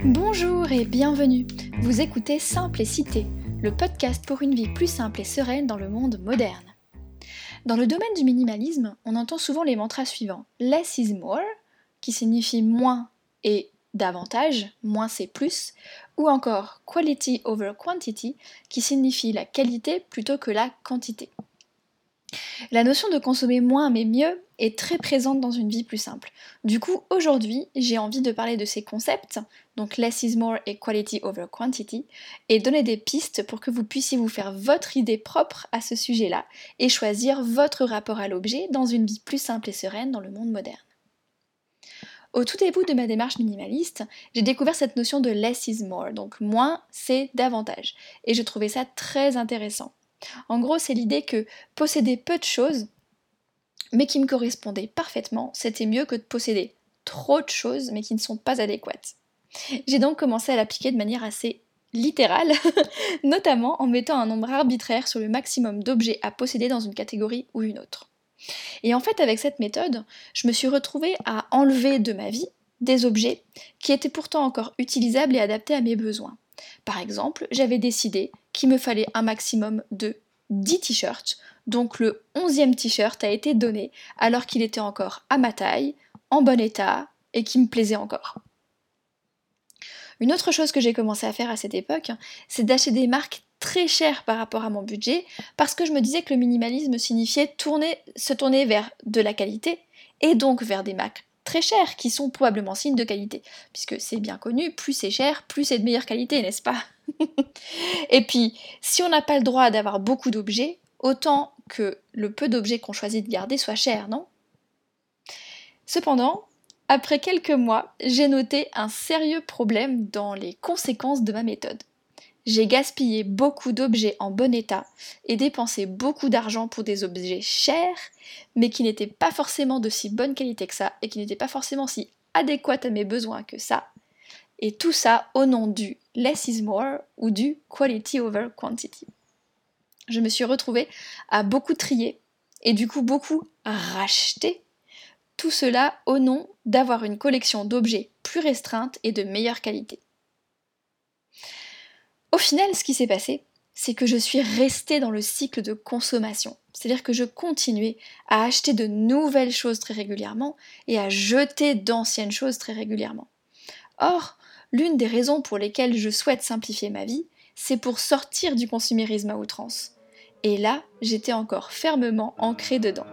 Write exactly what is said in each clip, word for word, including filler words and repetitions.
Bonjour et bienvenue. Vous écoutez Simple et Cité, le podcast pour une vie plus simple et sereine dans le monde moderne. Dans le domaine du minimalisme, on entend souvent les mantras suivants. Less is more, qui signifie moins et davantage, moins c'est plus, ou encore quality over quantity, qui signifie la qualité plutôt que la quantité. La notion de consommer moins mais mieux est très présente dans une vie plus simple. Du coup, aujourd'hui, j'ai envie de parler de ces concepts, donc less is more et quality over quantity, et donner des pistes pour que vous puissiez vous faire votre idée propre à ce sujet-là et choisir votre rapport à l'objet dans une vie plus simple et sereine dans le monde moderne. Au tout début de ma démarche minimaliste, j'ai découvert cette notion de less is more, donc moins c'est davantage, et je trouvais ça très intéressant. En gros, c'est l'idée que posséder peu de choses, mais qui me correspondaient parfaitement, c'était mieux que de posséder trop de choses, mais qui ne sont pas adéquates. J'ai donc commencé à l'appliquer de manière assez littérale, notamment en mettant un nombre arbitraire sur le maximum d'objets à posséder dans une catégorie ou une autre. Et en fait, avec cette méthode, je me suis retrouvée à enlever de ma vie des objets qui étaient pourtant encore utilisables et adaptés à mes besoins. Par exemple, j'avais décidé qu'il me fallait un maximum de dix t-shirts, donc le onzième t-shirt a été donné alors qu'il était encore à ma taille, en bon état et qui me plaisait encore. Une autre chose que j'ai commencé à faire à cette époque, c'est d'acheter des marques très chères par rapport à mon budget, parce que je me disais que le minimalisme signifiait tourner, se tourner vers de la qualité, et donc vers des marques très chères, qui sont probablement signes de qualité, puisque c'est bien connu, plus c'est cher, plus c'est de meilleure qualité, n'est-ce pas? Et puis, si on n'a pas le droit d'avoir beaucoup d'objets, autant que le peu d'objets qu'on choisit de garder soit cher, non? Cependant, après quelques mois, j'ai noté un sérieux problème dans les conséquences de ma méthode. J'ai gaspillé beaucoup d'objets en bon état et dépensé beaucoup d'argent pour des objets chers, mais qui n'étaient pas forcément de si bonne qualité que ça, et qui n'étaient pas forcément si adéquats à mes besoins que ça. Et tout ça au nom du less is more ou du quality over quantity. Je me suis retrouvée à beaucoup trier et du coup beaucoup racheter. Tout cela au nom d'avoir une collection d'objets plus restreinte et de meilleure qualité. Au final, ce qui s'est passé, c'est que je suis restée dans le cycle de consommation. C'est-à-dire que je continuais à acheter de nouvelles choses très régulièrement et à jeter d'anciennes choses très régulièrement. Or, l'une des raisons pour lesquelles je souhaite simplifier ma vie, c'est pour sortir du consumérisme à outrance. Et là, j'étais encore fermement ancrée dedans.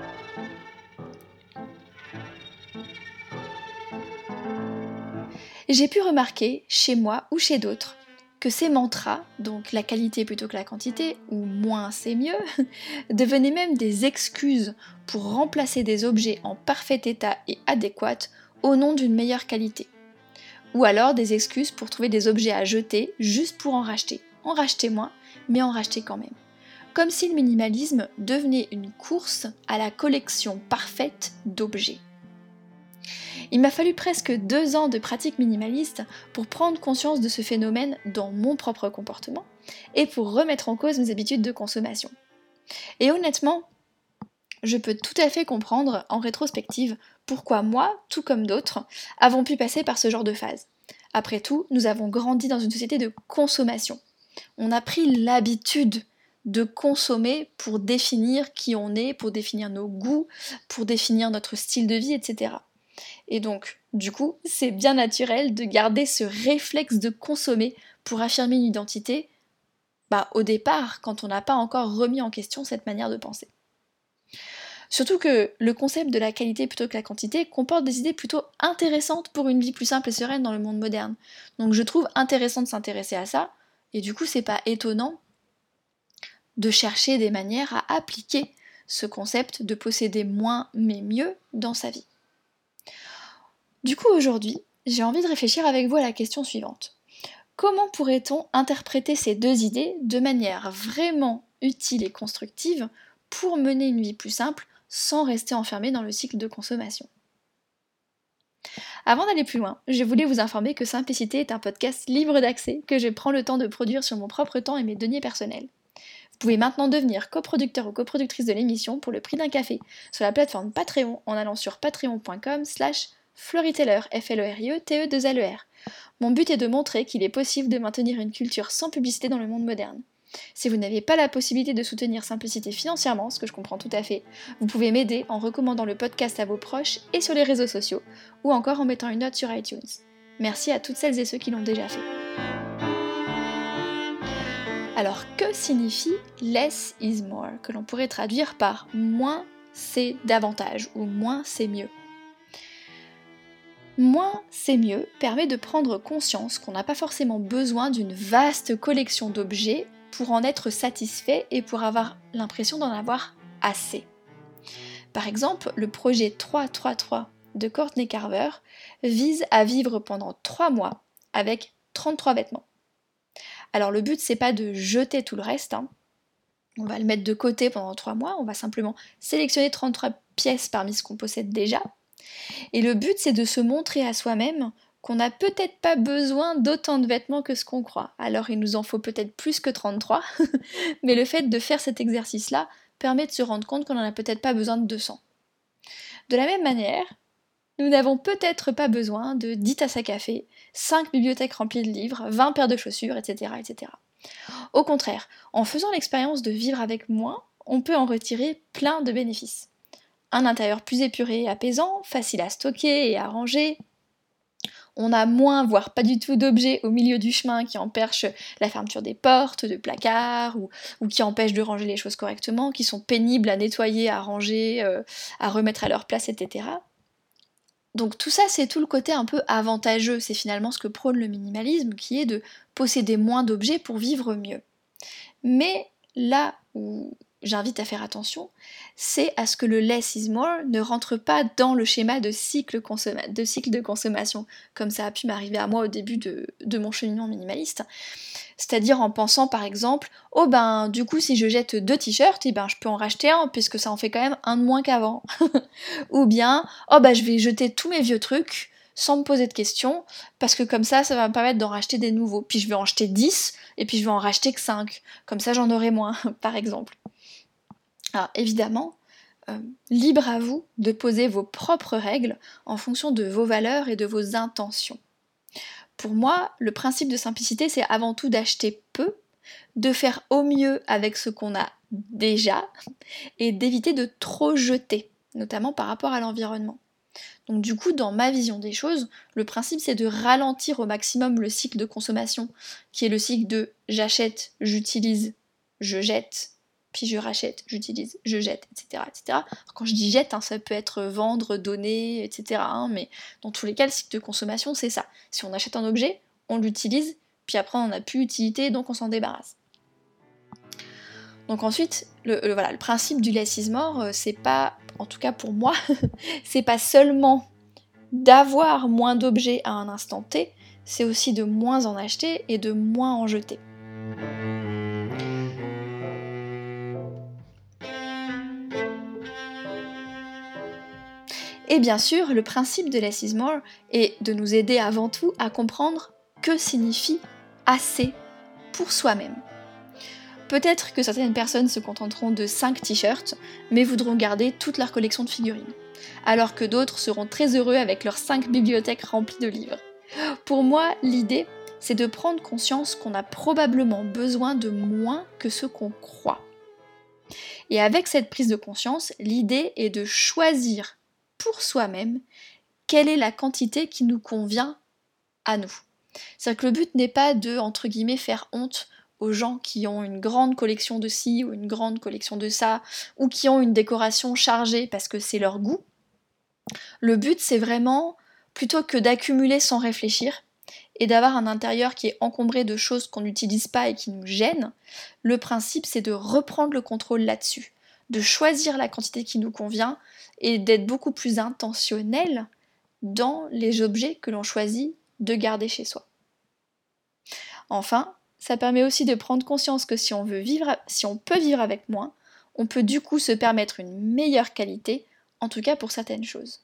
J'ai pu remarquer, chez moi ou chez d'autres, que ces mantras, donc la qualité plutôt que la quantité, ou moins c'est mieux, devenaient même des excuses pour remplacer des objets en parfait état et adéquats au nom d'une meilleure qualité. Ou alors des excuses pour trouver des objets à jeter juste pour en racheter. En racheter moins, mais en racheter quand même. Comme si le minimalisme devenait une course à la collection parfaite d'objets. Il m'a fallu presque deux ans de pratique minimaliste pour prendre conscience de ce phénomène dans mon propre comportement et pour remettre en cause mes habitudes de consommation. Et honnêtement, je peux tout à fait comprendre, en rétrospective, pourquoi moi, tout comme d'autres, avons pu passer par ce genre de phase. Après tout, nous avons grandi dans une société de consommation. On a pris l'habitude de consommer pour définir qui on est, pour définir nos goûts, pour définir notre style de vie, et cetera. Et donc, du coup, c'est bien naturel de garder ce réflexe de consommer pour affirmer une identité, bah, au départ, quand on n'a pas encore remis en question cette manière de penser. Surtout que le concept de la qualité plutôt que la quantité comporte des idées plutôt intéressantes pour une vie plus simple et sereine dans le monde moderne. Donc je trouve intéressant de s'intéresser à ça, et du coup c'est pas étonnant de chercher des manières à appliquer ce concept de posséder moins mais mieux dans sa vie. Du coup aujourd'hui, j'ai envie de réfléchir avec vous à la question suivante. Comment pourrait-on interpréter ces deux idées de manière vraiment utile et constructive pour mener une vie plus simple sans rester enfermé dans le cycle de consommation? Avant d'aller plus loin, je voulais vous informer que Simplicité est un podcast libre d'accès que je prends le temps de produire sur mon propre temps et mes deniers personnels. Vous pouvez maintenant devenir coproducteur ou coproductrice de l'émission pour le prix d'un café sur la plateforme Patreon en allant sur patreon point com slash Fleury Teller, F L E R I E T E deux L E R. Mon but est de montrer qu'il est possible de maintenir une culture sans publicité dans le monde moderne. Si vous n'avez pas la possibilité de soutenir Simplicité financièrement, ce que je comprends tout à fait, vous pouvez m'aider en recommandant le podcast à vos proches et sur les réseaux sociaux, ou encore en mettant une note sur iTunes. Merci à toutes celles et ceux qui l'ont déjà fait. Alors, que signifie less is more, que l'on pourrait traduire par moins c'est davantage ou moins c'est mieux? Moins c'est mieux permet de prendre conscience qu'on n'a pas forcément besoin d'une vaste collection d'objets pour en être satisfait et pour avoir l'impression d'en avoir assez. Par exemple, le projet trois trois trois de Courtney Carver vise à vivre pendant trois mois avec trente-trois vêtements. Alors le but c'est pas de jeter tout le reste, hein. On va le mettre de côté pendant trois mois, on va simplement sélectionner trente-trois pièces parmi ce qu'on possède déjà. Et le but c'est de se montrer à soi-même qu'on n'a peut-être pas besoin d'autant de vêtements que ce qu'on croit. Alors il nous en faut peut-être plus que trente-trois, mais le fait de faire cet exercice-là permet de se rendre compte qu'on n'en a peut-être pas besoin de deux cents. De la même manière, nous n'avons peut-être pas besoin de dix tasses à café, cinq bibliothèques remplies de livres, vingt paires de chaussures, et cetera, et cetera. Au contraire, en faisant l'expérience de vivre avec moins, on peut en retirer plein de bénéfices. Un intérieur plus épuré et apaisant, facile à stocker et à ranger. On a moins, voire pas du tout d'objets au milieu du chemin qui empêchent la fermeture des portes, de placards, ou, ou qui empêchent de ranger les choses correctement, qui sont pénibles à nettoyer, à ranger, euh, à remettre à leur place, et cetera. Donc tout ça, c'est tout le côté un peu avantageux, c'est finalement ce que prône le minimalisme, qui est de posséder moins d'objets pour vivre mieux. Mais là où j'invite à faire attention, c'est à ce que le less is more ne rentre pas dans le schéma de cycle, consomma- de, cycle de consommation, comme ça a pu m'arriver à moi au début de, de mon cheminement minimaliste. C'est-à-dire en pensant par exemple, oh ben du coup si je jette deux t-shirts, et ben je peux en racheter un, puisque ça en fait quand même un de moins qu'avant. Ou bien, oh ben je vais jeter tous mes vieux trucs, sans me poser de questions, parce que comme ça, ça va me permettre d'en racheter des nouveaux. Puis je vais en acheter dix, et puis je vais en racheter que cinq. Comme ça j'en aurai moins, par exemple. Alors évidemment, euh, libre à vous de poser vos propres règles en fonction de vos valeurs et de vos intentions. Pour moi, le principe de simplicité, c'est avant tout d'acheter peu, de faire au mieux avec ce qu'on a déjà, et d'éviter de trop jeter, notamment par rapport à l'environnement. Donc du coup, dans ma vision des choses, le principe c'est de ralentir au maximum le cycle de consommation, qui est le cycle de j'achète, j'utilise, je jette, puis je rachète, j'utilise, je jette, et cetera, et cetera. Alors, quand je dis jette, hein, ça peut être vendre, donner, et cetera. Hein, mais dans tous les cas, le cycle de consommation, c'est ça. Si on achète un objet, on l'utilise, puis après on n'a plus utilité, donc on s'en débarrasse. Donc ensuite, le, le, voilà, le principe du less is more, euh, c'est pas, en tout cas pour moi, c'est pas seulement d'avoir moins d'objets à un instant T, c'est aussi de moins en acheter et de moins en jeter. Et bien sûr, le principe de less is more est de nous aider avant tout à comprendre que signifie assez pour soi-même. Peut-être que certaines personnes se contenteront de cinq t-shirts, mais voudront garder toute leur collection de figurines, alors que d'autres seront très heureux avec leurs cinq bibliothèques remplies de livres. Pour moi, l'idée, c'est de prendre conscience qu'on a probablement besoin de moins que ce qu'on croit. Et avec cette prise de conscience, l'idée est de choisir pour soi-même quelle est la quantité qui nous convient à nous. C'est-à-dire que le but n'est pas de, entre guillemets, faire honte aux gens qui ont une grande collection de ci ou une grande collection de ça, ou qui ont une décoration chargée parce que c'est leur goût. Le but, c'est vraiment, plutôt que d'accumuler sans réfléchir, et d'avoir un intérieur qui est encombré de choses qu'on n'utilise pas et qui nous gênent, le principe, c'est de reprendre le contrôle là-dessus, de choisir la quantité qui nous convient, et d'être beaucoup plus intentionnel dans les objets que l'on choisit de garder chez soi. Enfin, ça permet aussi de prendre conscience que si on veut vivre, si on peut vivre avec moins, on peut du coup se permettre une meilleure qualité, en tout cas pour certaines choses.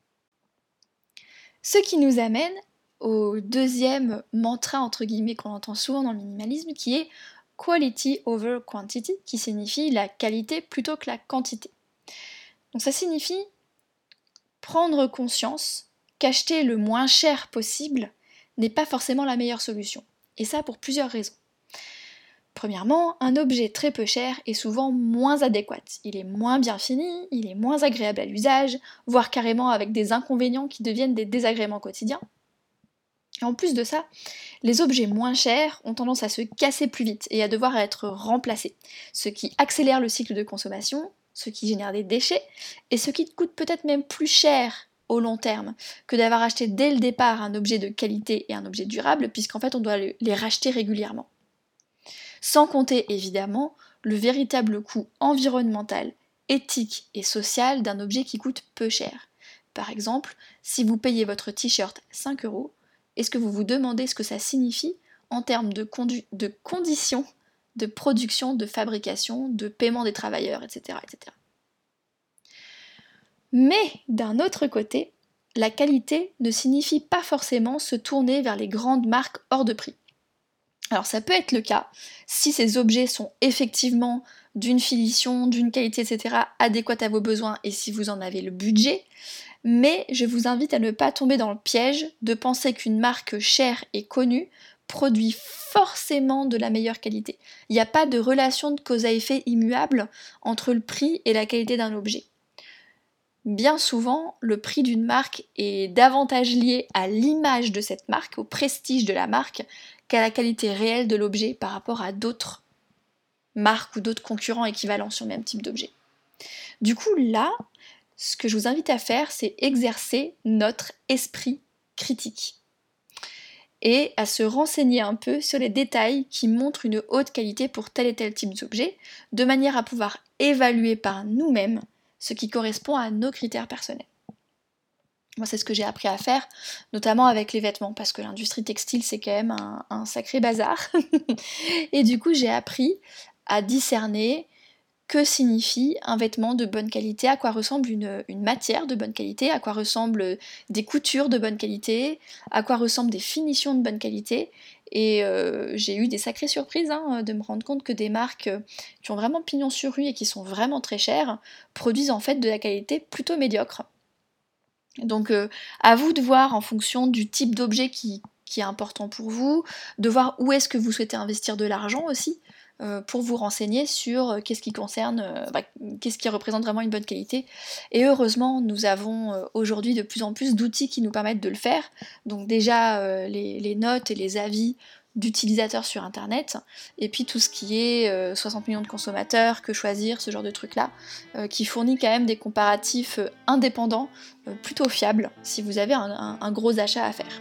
Ce qui nous amène au deuxième mantra entre guillemets qu'on entend souvent dans le minimalisme, qui est quality over quantity, qui signifie la qualité plutôt que la quantité. Donc ça signifie prendre conscience qu'acheter le moins cher possible n'est pas forcément la meilleure solution. Et ça pour plusieurs raisons. Premièrement, un objet très peu cher est souvent moins adéquat. Il est moins bien fini, il est moins agréable à l'usage, voire carrément avec des inconvénients qui deviennent des désagréments quotidiens. Et en plus de ça, les objets moins chers ont tendance à se casser plus vite et à devoir être remplacés, ce qui accélère le cycle de consommation, ce qui génère des déchets, et ce qui coûte peut-être même plus cher au long terme que d'avoir acheté dès le départ un objet de qualité et un objet durable, puisqu'en fait on doit les racheter régulièrement. Sans compter évidemment le véritable coût environnemental, éthique et social d'un objet qui coûte peu cher. Par exemple, si vous payez votre t-shirt cinq euros, est-ce que vous vous demandez ce que ça signifie en termes de, condu- de conditions de production, de fabrication, de paiement des travailleurs, et cetera, et cetera. Mais d'un autre côté, la qualité ne signifie pas forcément se tourner vers les grandes marques hors de prix. Alors ça peut être le cas si ces objets sont effectivement d'une finition, d'une qualité, et cetera adéquate à vos besoins et si vous en avez le budget, mais je vous invite à ne pas tomber dans le piège de penser qu'une marque chère et connue produit forcément de la meilleure qualité. Il n'y a pas de relation de cause à effet immuable entre le prix et la qualité d'un objet. Bien souvent, le prix d'une marque est davantage lié à l'image de cette marque, au prestige de la marque, qu'à la qualité réelle de l'objet par rapport à d'autres marques ou d'autres concurrents équivalents sur le même type d'objet. Du coup, là, ce que je vous invite à faire, c'est exercer notre esprit critique et à se renseigner un peu sur les détails qui montrent une haute qualité pour tel et tel type d'objet, de manière à pouvoir évaluer par nous-mêmes ce qui correspond à nos critères personnels. Moi, c'est ce que j'ai appris à faire, notamment avec les vêtements, parce que l'industrie textile, c'est quand même un, un sacré bazar. Et du coup, j'ai appris à discerner que signifie un vêtement de bonne qualité, à quoi ressemble une, une matière de bonne qualité, à quoi ressemblent des coutures de bonne qualité, à quoi ressemblent des finitions de bonne qualité. Et euh, j'ai eu des sacrées surprises hein, de me rendre compte que des marques qui ont vraiment pignon sur rue et qui sont vraiment très chères produisent en fait de la qualité plutôt médiocre. Donc euh, à vous de voir en fonction du type d'objet qui, qui est important pour vous, de voir où est-ce que vous souhaitez investir de l'argent aussi, euh, pour vous renseigner sur euh, qu'est-ce qui concerne, euh, bah, qu'est-ce qui représente vraiment une bonne qualité. Et heureusement, nous avons euh, aujourd'hui de plus en plus d'outils qui nous permettent de le faire. Donc déjà euh, les, les notes et les avis d'utilisateurs sur internet, et puis tout ce qui est euh, soixante millions de consommateurs, que choisir, ce genre de trucs là, euh, qui fournit quand même des comparatifs euh, indépendants, euh, plutôt fiables, si vous avez un, un, un gros achat à faire.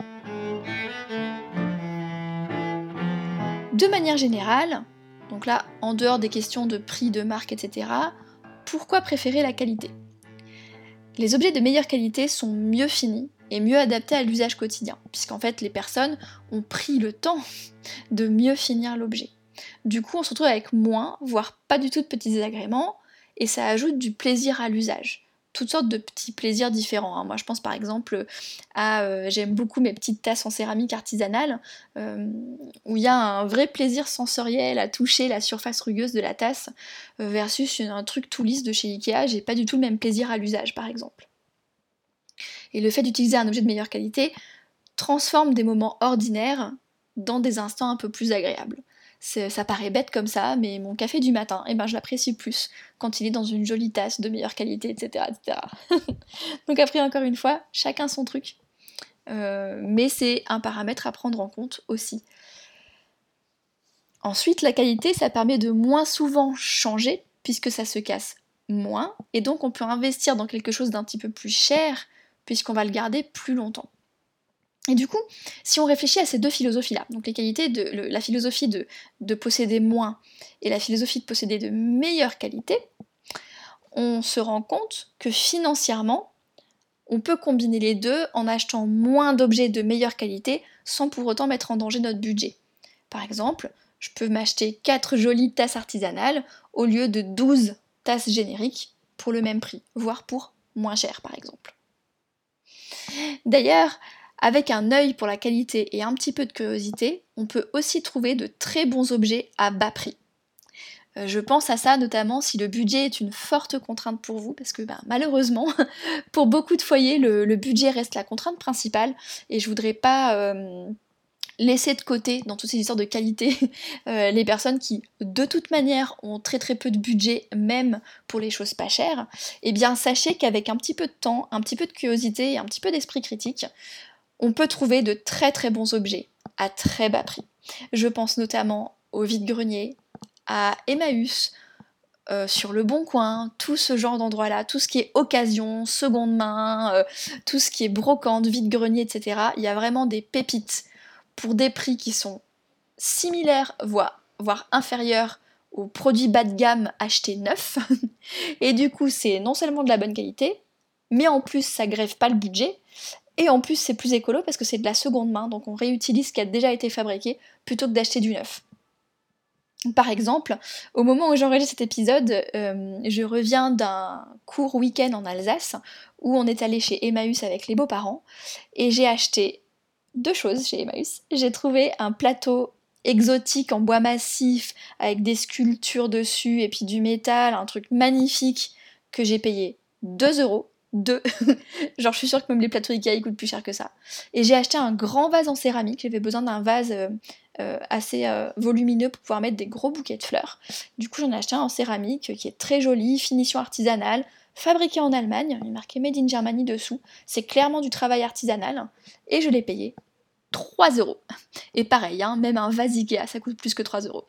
De manière générale, donc là, en dehors des questions de prix, de marque, et cetera, pourquoi préférer la qualité ? Les objets de meilleure qualité sont mieux finis et mieux adaptés à l'usage quotidien, puisqu'en fait les personnes ont pris le temps de mieux finir l'objet. Du coup, on se retrouve avec moins, voire pas du tout de petits désagréments, et ça ajoute du plaisir à l'usage. Toutes sortes de petits plaisirs différents. Hein. Moi, je pense par exemple à... Euh, j'aime beaucoup mes petites tasses en céramique artisanale, euh, où il y a un vrai plaisir sensoriel à toucher la surface rugueuse de la tasse, euh, versus un truc tout lisse de chez Ikea, j'ai pas du tout le même plaisir à l'usage, par exemple. Et le fait d'utiliser un objet de meilleure qualité transforme des moments ordinaires dans des instants un peu plus agréables. C'est, ça paraît bête comme ça, mais mon café du matin, eh ben, je l'apprécie plus quand il est dans une jolie tasse de meilleure qualité, et cetera et cetera. Donc après, encore une fois, chacun son truc. Euh, mais c'est un paramètre à prendre en compte aussi. Ensuite, la qualité, ça permet de moins souvent changer, puisque ça se casse moins, et donc on peut investir dans quelque chose d'un petit peu plus cher, puisqu'on va le garder plus longtemps. Et du coup, si on réfléchit à ces deux philosophies-là, donc les qualités, de, le, la philosophie de, de posséder moins et la philosophie de posséder de meilleure qualité, on se rend compte que financièrement, on peut combiner les deux en achetant moins d'objets de meilleure qualité sans pour autant mettre en danger notre budget. Par exemple, je peux m'acheter quatre jolies tasses artisanales au lieu de douze tasses génériques pour le même prix, voire pour moins cher par exemple. D'ailleurs, avec un œil pour la qualité et un petit peu de curiosité, on peut aussi trouver de très bons objets à bas prix. Euh, je pense à ça notamment si le budget est une forte contrainte pour vous, parce que ben, malheureusement, pour beaucoup de foyers, le, le budget reste la contrainte principale, et je voudrais pas euh, laisser de côté, dans toutes ces histoires de qualité, euh, les personnes qui, de toute manière, ont très très peu de budget, même pour les choses pas chères. Eh bien, sachez qu'avec un petit peu de temps, un petit peu de curiosité et un petit peu d'esprit critique, on peut trouver de très très bons objets à très bas prix. Je pense notamment au vide-grenier, à Emmaüs, euh, sur Le Bon Coin, tout ce genre d'endroits-là, tout ce qui est occasion, seconde main, euh, tout ce qui est brocante, vide-grenier, et cetera. Il y a vraiment des pépites pour des prix qui sont similaires, voire, voire inférieurs aux produits bas de gamme achetés neufs. Et du coup, c'est non seulement de la bonne qualité, mais en plus, ça grève pas le budget. Et en plus, c'est plus écolo parce que c'est de la seconde main, donc on réutilise ce qui a déjà été fabriqué plutôt que d'acheter du neuf. Par exemple, au moment où j'enregistre cet épisode, euh, je reviens d'un court week-end en Alsace où on est allé chez Emmaüs avec les beaux-parents et j'ai acheté deux choses chez Emmaüs. J'ai trouvé un plateau exotique en bois massif avec des sculptures dessus et puis du métal, un truc magnifique que j'ai payé deux euros. Deux. Genre je suis sûre que même les plateaux Ikea ils coûtent plus cher que ça. Et j'ai acheté un grand vase en céramique, j'avais besoin d'un vase euh, euh, assez euh, volumineux pour pouvoir mettre des gros bouquets de fleurs. Du coup j'en ai acheté un en céramique qui est très joli, finition artisanale, fabriqué en Allemagne, il est marqué Made in Germany dessous, c'est clairement du travail artisanal, et je l'ai payé trois euros. Et pareil, hein, même un vase Ikea ça coûte plus que trois euros.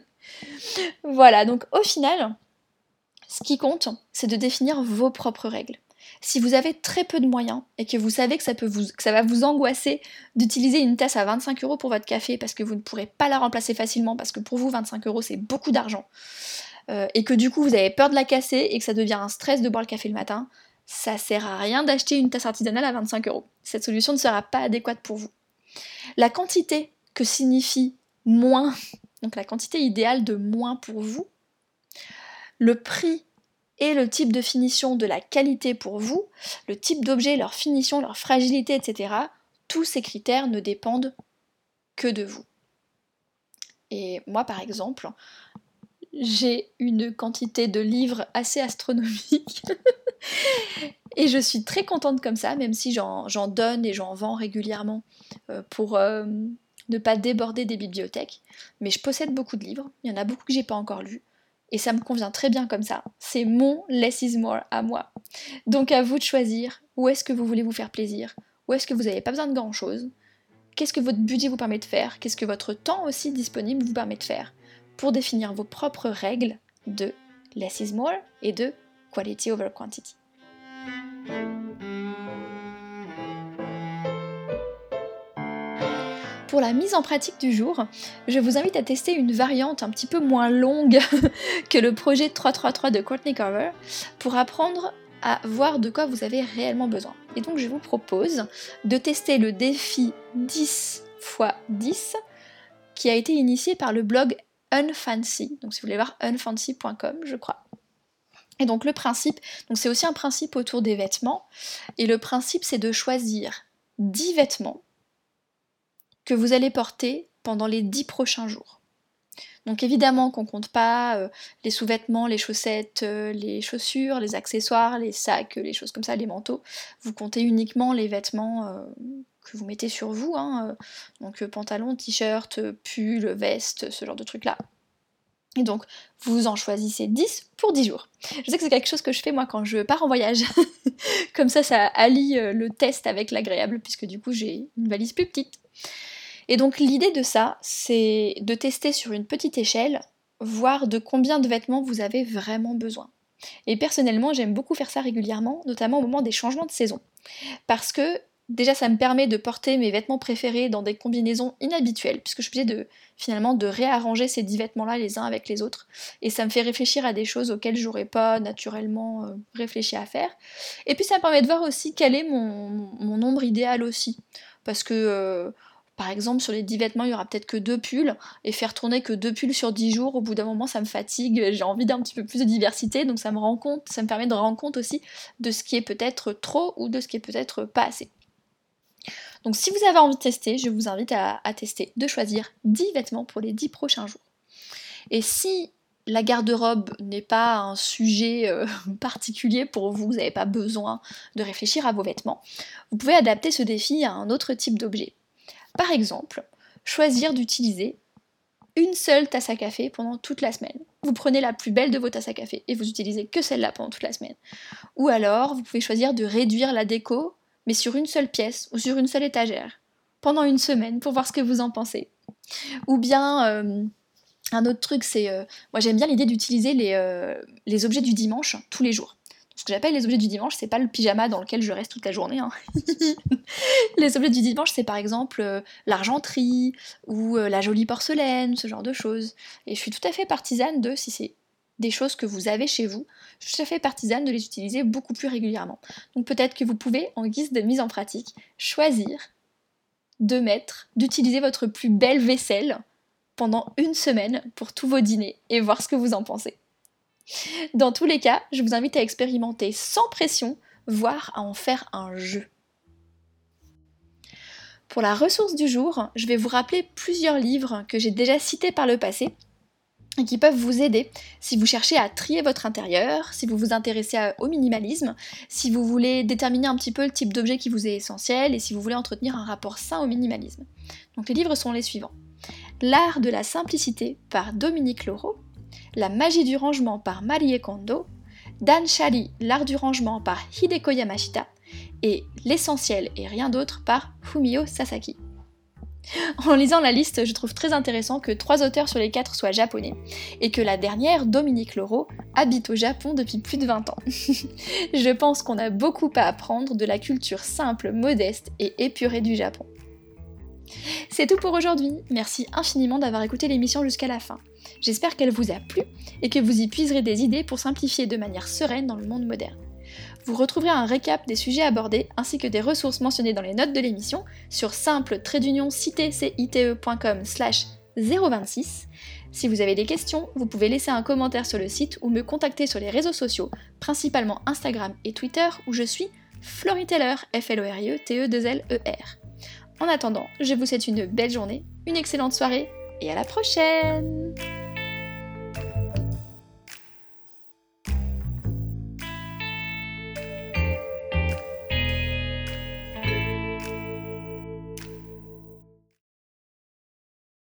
Voilà, donc au final, ce qui compte, c'est de définir vos propres règles. Si vous avez très peu de moyens et que vous savez que ça, peut vous, que ça va vous angoisser d'utiliser une tasse à vingt-cinq euros pour votre café parce que vous ne pourrez pas la remplacer facilement parce que pour vous vingt-cinq euros c'est beaucoup d'argent euh, et que du coup vous avez peur de la casser et que ça devient un stress de boire le café le matin, ça sert à rien d'acheter une tasse artisanale à vingt-cinq euros. Cette solution ne sera pas adéquate pour vous. La quantité que signifie moins, donc la quantité idéale de moins pour vous, le prix et le type de finition de la qualité pour vous, le type d'objet, leur finition, leur fragilité, et cetera, tous ces critères ne dépendent que de vous. Et moi, par exemple, j'ai une quantité de livres assez astronomique et je suis très contente comme ça, même si j'en, j'en donne et j'en vends régulièrement euh, pour euh, ne pas déborder des bibliothèques. Mais je possède beaucoup de livres, il y en a beaucoup que j'ai pas encore lus. Et ça me convient très bien comme ça. C'est mon less is more à moi. Donc à vous de choisir où est-ce que vous voulez vous faire plaisir, où est-ce que vous n'avez pas besoin de grand-chose, qu'est-ce que votre budget vous permet de faire, qu'est-ce que votre temps aussi disponible vous permet de faire, pour définir vos propres règles de less is more et de quality over quantity. Pour la mise en pratique du jour, je vous invite à tester une variante un petit peu moins longue que le projet trois trois trois de Courtney Carver pour apprendre à voir de quoi vous avez réellement besoin. Et donc je vous propose de tester le défi dix fois dix qui a été initié par le blog Unfancy. Donc si vous voulez voir unfancy point com, je crois. Et donc le principe, donc c'est aussi un principe autour des vêtements, et le principe c'est de choisir dix vêtements que vous allez porter pendant les dix prochains jours. Donc évidemment qu'on compte pas euh, les sous-vêtements, les chaussettes, euh, les chaussures, les accessoires, les sacs, les choses comme ça, les manteaux. Vous comptez uniquement les vêtements euh, que vous mettez sur vous, hein, euh, donc euh, pantalon, t-shirt, pull, veste, ce genre de trucs-là. Et donc, vous en choisissez dix pour dix jours. Je sais que c'est quelque chose que je fais moi quand je pars en voyage. Comme ça, ça allie euh, le test avec l'agréable, puisque du coup j'ai une valise plus petite. Et donc l'idée de ça, c'est de tester sur une petite échelle, voir de combien de vêtements vous avez vraiment besoin. Et personnellement, j'aime beaucoup faire ça régulièrement, notamment au moment des changements de saison. Parce que déjà ça me permet de porter mes vêtements préférés dans des combinaisons inhabituelles, puisque je suis obligée de, finalement de réarranger ces dix vêtements-là les uns avec les autres. Et ça me fait réfléchir à des choses auxquelles j'aurais pas naturellement euh, réfléchi à faire. Et puis ça me permet de voir aussi quel est mon, mon nombre idéal aussi. Parce que... Euh, Par exemple, sur les dix vêtements, il y aura peut-être que deux pulls, et faire tourner que deux pulls sur dix jours, au bout d'un moment, ça me fatigue, j'ai envie d'un petit peu plus de diversité, donc ça me rend compte, ça me permet de rendre compte aussi de ce qui est peut-être trop ou de ce qui est peut-être pas assez. Donc si vous avez envie de tester, je vous invite à, à tester, de choisir dix vêtements pour les dix prochains jours. Et si la garde-robe n'est pas un sujet euh, particulier pour vous, vous n'avez pas besoin de réfléchir à vos vêtements, vous pouvez adapter ce défi à un autre type d'objet. Par exemple, choisir d'utiliser une seule tasse à café pendant toute la semaine. Vous prenez la plus belle de vos tasses à café et vous utilisez que celle-là pendant toute la semaine. Ou alors, vous pouvez choisir de réduire la déco, mais sur une seule pièce ou sur une seule étagère, pendant une semaine pour voir ce que vous en pensez. Ou bien, euh, un autre truc, c'est... Euh, moi j'aime bien l'idée d'utiliser les, euh, les objets du dimanche tous les jours. Ce que j'appelle les objets du dimanche, c'est pas le pyjama dans lequel je reste toute la journée. Hein. Les objets du dimanche, c'est par exemple euh, l'argenterie ou euh, la jolie porcelaine, ce genre de choses. Et je suis tout à fait partisane de, si c'est des choses que vous avez chez vous, je suis tout à fait partisane de les utiliser beaucoup plus régulièrement. Donc peut-être que vous pouvez, en guise de mise en pratique, choisir de mettre, d'utiliser votre plus belle vaisselle pendant une semaine pour tous vos dîners et voir ce que vous en pensez. Dans tous les cas, je vous invite à expérimenter sans pression, voire à en faire un jeu. Pour la ressource du jour, je vais vous rappeler plusieurs livres que j'ai déjà cités par le passé et qui peuvent vous aider si vous cherchez à trier votre intérieur, si vous vous intéressez à, au minimalisme, si vous voulez déterminer un petit peu le type d'objet qui vous est essentiel et si vous voulez entretenir un rapport sain au minimalisme. Donc les livres sont les suivants. L'art de la simplicité par Dominique Leroux, La magie du rangement par Marie Kondo, Dan Shari, L'art du rangement par Hideko Yamashita et L'essentiel et rien d'autre par Fumio Sasaki. En lisant la liste, je trouve très intéressant que trois auteurs sur les quatre soient japonais et que la dernière, Dominique Leroux, habite au Japon depuis plus de vingt ans. Je pense qu'on a beaucoup à apprendre de la culture simple, modeste et épurée du Japon. C'est tout pour aujourd'hui, merci infiniment d'avoir écouté l'émission jusqu'à la fin. J'espère qu'elle vous a plu et que vous y puiserez des idées pour simplifier de manière sereine dans le monde moderne. Vous retrouverez un récap des sujets abordés ainsi que des ressources mentionnées dans les notes de l'émission sur simple cite point com slash zéro vingt-six. Si vous avez des questions, vous pouvez laisser un commentaire sur le site ou me contacter sur les réseaux sociaux, principalement Instagram et Twitter où je suis Floriteller, F L O R I E T E deux L E R. En attendant, je vous souhaite une belle journée, une excellente soirée et à la prochaine!